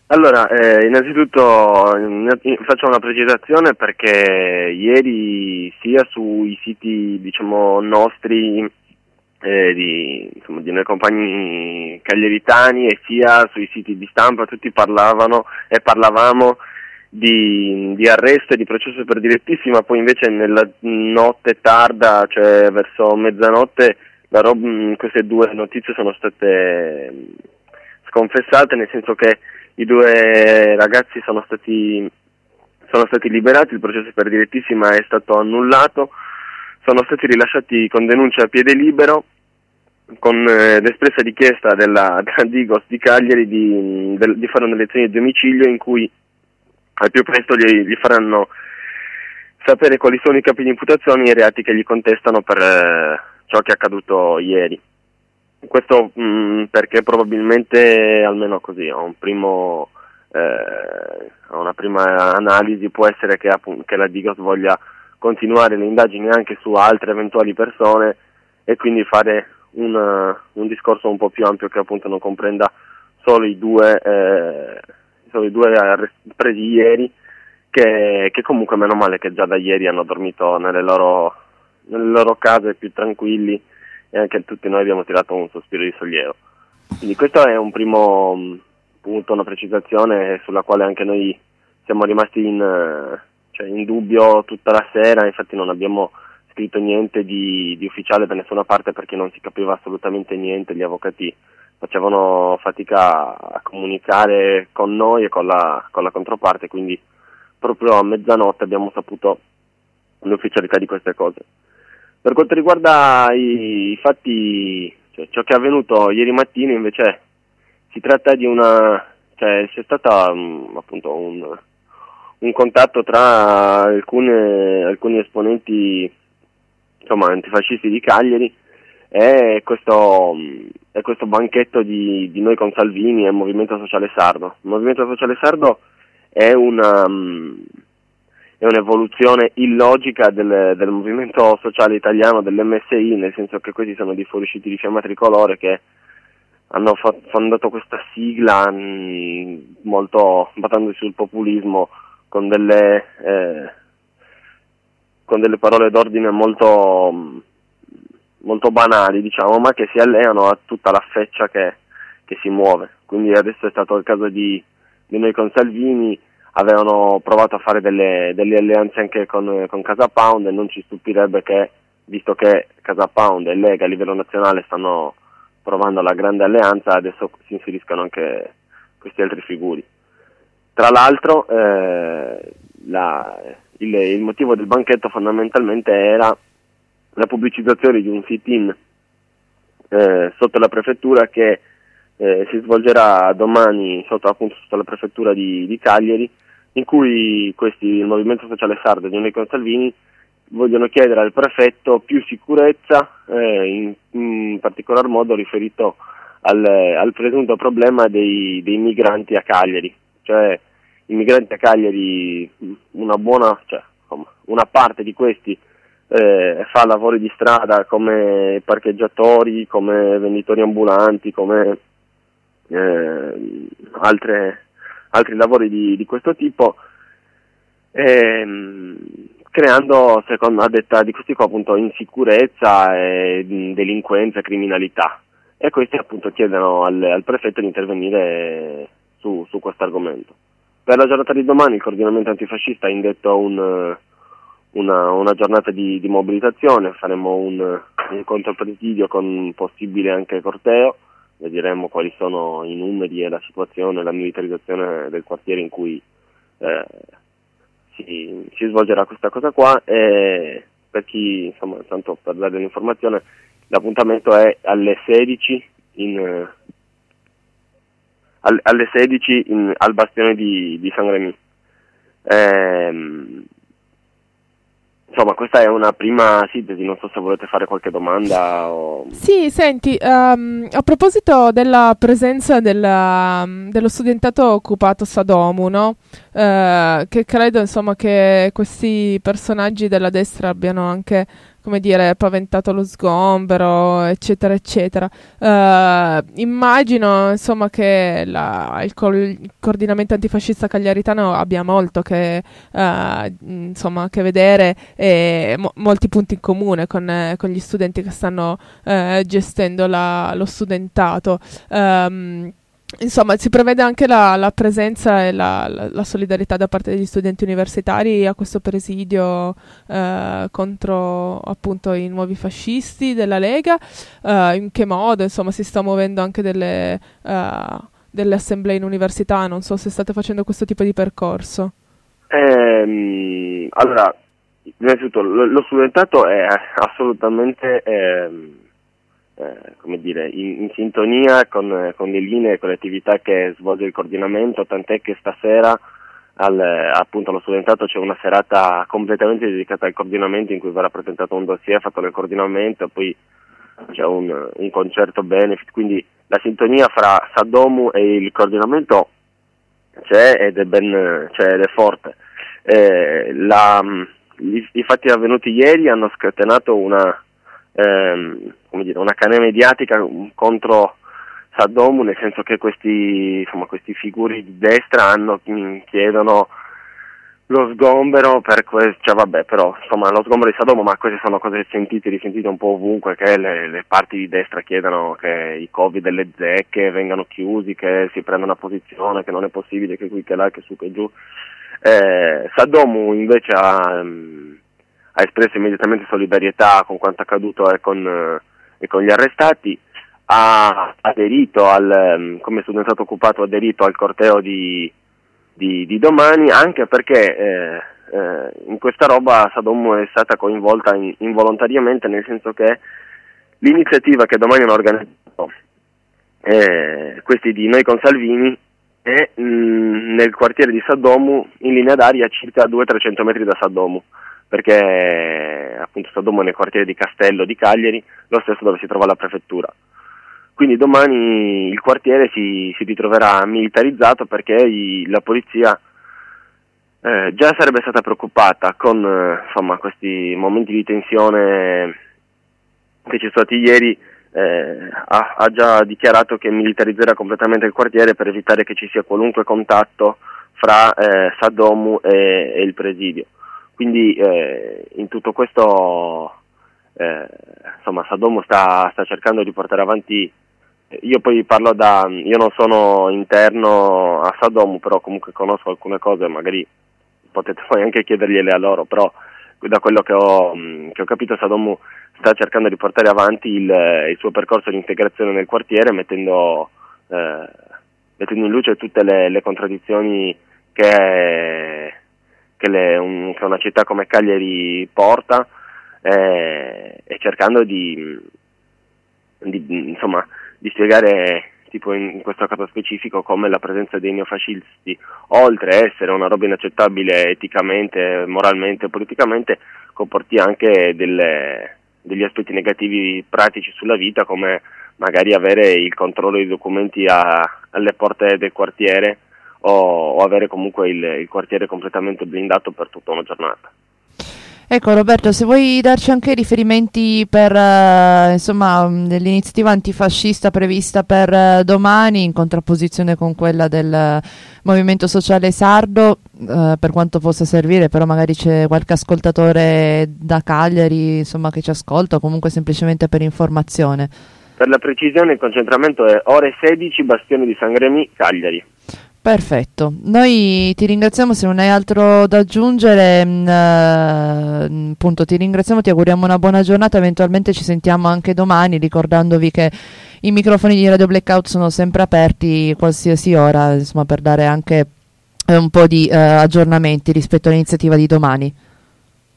Allora, innanzitutto faccio una precisazione perché ieri sia sui siti, diciamo, nostri, di noi compagni cagliaritani, e sia sui siti di stampa tutti parlavamo di arresto e di processo per direttissima. Poi invece nella notte tarda, cioè verso mezzanotte, queste due notizie sono state sconfessate, nel senso che i due ragazzi sono stati liberati, il processo per direttissima è stato annullato, sono stati rilasciati con denuncia a piede libero, con l'espressa richiesta della Digos di Cagliari di fare un'elezione di domicilio in cui al più presto gli faranno sapere quali sono i capi di imputazione e i reati che gli contestano per ciò che è accaduto ieri. Questo perché probabilmente, almeno così, a una prima analisi, può essere che la Digos voglia continuare le indagini anche su altre eventuali persone e quindi fare un discorso un po' più ampio che appunto non comprenda solo i due presi ieri, che comunque meno male che già da ieri hanno dormito nelle loro case più tranquilli, e anche tutti noi abbiamo tirato un sospiro di sollievo. Quindi questo è un primo punto, una precisazione sulla quale anche noi siamo rimasti in dubbio tutta la sera. Infatti non abbiamo scritto niente di ufficiale da nessuna parte perché non si capiva assolutamente niente, gli avvocati facevano fatica a comunicare con noi e con la controparte, quindi proprio a mezzanotte abbiamo saputo l'ufficialità di queste cose. Per quanto riguarda i fatti, cioè ciò che è avvenuto ieri mattina, invece si tratta di c'è stata appunto un contatto tra alcuni esponenti, insomma, antifascisti di Cagliari e questo banchetto di Noi con Salvini e il Movimento Sociale Sardo. Il Movimento Sociale Sardo è un'evoluzione illogica del movimento sociale italiano, dell'MSI, nel senso che questi sono dei fuoriusciti di Fiamma Tricolore che hanno fondato questa sigla molto basandosi sul populismo, con delle parole d'ordine molto banali, diciamo, ma che si alleano a tutta la feccia che si muove. Quindi adesso è stato il caso di Noi con Salvini. Avevano provato a fare delle alleanze anche con Casa Pound, e non ci stupirebbe che, visto che Casa Pound e Lega a livello nazionale stanno provando la grande alleanza, adesso si inseriscano anche questi altri figuri. Tra l'altro il motivo del banchetto fondamentalmente era la pubblicizzazione di un sit-in sotto la prefettura che si svolgerà domani sotto la prefettura di Cagliari, in cui il Movimento Sociale Sardo di Noi con Salvini vogliono chiedere al prefetto più sicurezza, in particolar modo riferito al presunto problema dei migranti a Cagliari. Cioè, i migranti a Cagliari, una parte di questi fa lavori di strada come parcheggiatori, come venditori ambulanti, come altri lavori di questo tipo, creando, a detta di questi qua, appunto, insicurezza, delinquenza, criminalità. E questi appunto chiedono al prefetto di intervenire su questo argomento. Per la giornata di domani il coordinamento antifascista ha indetto una giornata di mobilitazione. Faremo un contropresidio con possibile anche corteo. Vedremo quali sono i numeri e la situazione, la militarizzazione del quartiere in cui si svolgerà questa cosa qua. E per chi, insomma, tanto per dare l'informazione, l'appuntamento è alle 16 al bastione di San Remi. Insomma, questa è una prima sintesi, non so se volete fare qualche domanda o... Sì, senti, a proposito della presenza dello studentato occupato Sadomu, no? Che credo, insomma, che questi personaggi della destra abbiano anche come dire, paventato lo sgombero, eccetera, eccetera. Immagino, insomma, che il coordinamento antifascista cagliaritano abbia molto che, insomma, che vedere e molti punti in comune con gli studenti che stanno gestendo lo studentato. Insomma, si prevede anche la presenza e la solidarietà da parte degli studenti universitari a questo presidio contro appunto i nuovi fascisti della Lega. In che modo, insomma, si sta muovendo anche delle assemblee in università? Non so se state facendo questo tipo di percorso. Allora, innanzitutto lo studentato è assolutamente come dire, in sintonia con le linee e con le attività che svolge il coordinamento, tant'è che stasera appunto allo studentato c'è una serata completamente dedicata al coordinamento in cui verrà presentato un dossier fatto dal coordinamento, poi c'è un concerto benefit, quindi la sintonia fra Saddomu e il coordinamento c'è ed è forte. I fatti avvenuti ieri hanno scatenato una canea mediatica contro Saddomu, nel senso che questi figuri di destra chiedono lo sgombero lo sgombero di Saddomu, ma queste sono cose risentite un po' ovunque, che le parti di destra chiedono che i covi delle zecche vengano chiusi, che si prenda una posizione, che non è possibile, che qui, che là, che su, che giù. Saddomu invece ha espresso immediatamente solidarietà con quanto accaduto e con gli arrestati, ha aderito come studentato occupato, ha aderito al corteo di domani, anche perché in questa roba Saddomu è stata coinvolta involontariamente, nel senso che l'iniziativa che domani hanno organizzato questi di Noi con Salvini è nel quartiere di Saddomu, in linea d'aria circa 200-300 metri da Saddomu, perché appunto Saddomu è nel quartiere di Castello di Cagliari, lo stesso dove si trova la prefettura. Quindi domani il quartiere si ritroverà militarizzato, perché la polizia già sarebbe stata preoccupata con questi momenti di tensione che ci sono stati ieri. Ha già dichiarato che militarizzerà completamente il quartiere per evitare che ci sia qualunque contatto fra Saddomu e il presidio. Quindi in tutto questo Saddomu sta cercando di portare avanti. Io poi io non sono interno a Saddomu, però comunque conosco alcune cose, magari potete poi anche chiedergliele a loro, però da quello che ho capito Saddomu sta cercando di portare avanti il suo percorso di integrazione nel quartiere, mettendo in luce tutte le contraddizioni che una città come Cagliari porta, e cercando di spiegare, tipo in questo caso specifico, come la presenza dei neofascisti, oltre a essere una roba inaccettabile eticamente, moralmente, politicamente, comporti anche degli aspetti negativi pratici sulla vita, come magari avere il controllo dei documenti alle porte del quartiere, o avere comunque il quartiere completamente blindato per tutta una giornata. Ecco Roberto, se vuoi darci anche riferimenti per dell'iniziativa antifascista prevista per domani, in contrapposizione con quella del Movimento Sociale Sardo, per quanto possa servire, però magari c'è qualche ascoltatore da Cagliari che ci ascolta, o comunque semplicemente per informazione. Per la precisione il concentramento è ore 16, Bastione di San Remi, Cagliari. Perfetto, noi ti ringraziamo, se non hai altro da aggiungere, appunto ti ringraziamo, ti auguriamo una buona giornata, eventualmente ci sentiamo anche domani, ricordandovi che i microfoni di Radio Blackout sono sempre aperti qualsiasi ora, per dare anche un po' di aggiornamenti rispetto all'iniziativa di domani.